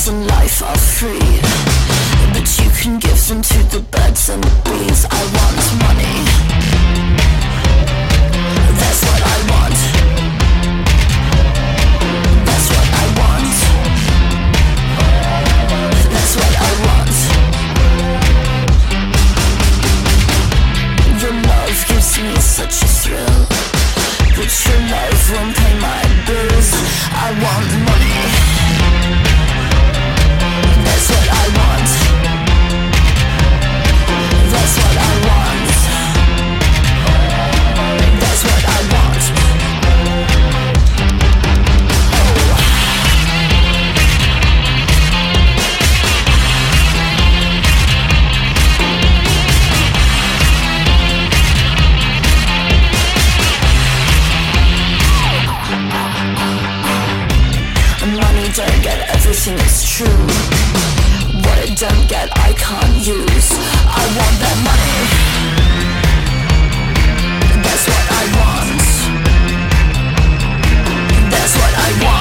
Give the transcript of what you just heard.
and life are free, but you can give them to the birds and the bees. I want money. That's what I want. That's what I want. That's what I want. Your love gives me such a thrill, but your love won't pay my bills. I want money. That's what I want. That's what I want. That's what I want. Money don't get everything, it's true. What it don't get, I can't use. I want that money. That's what I want. That's what I want.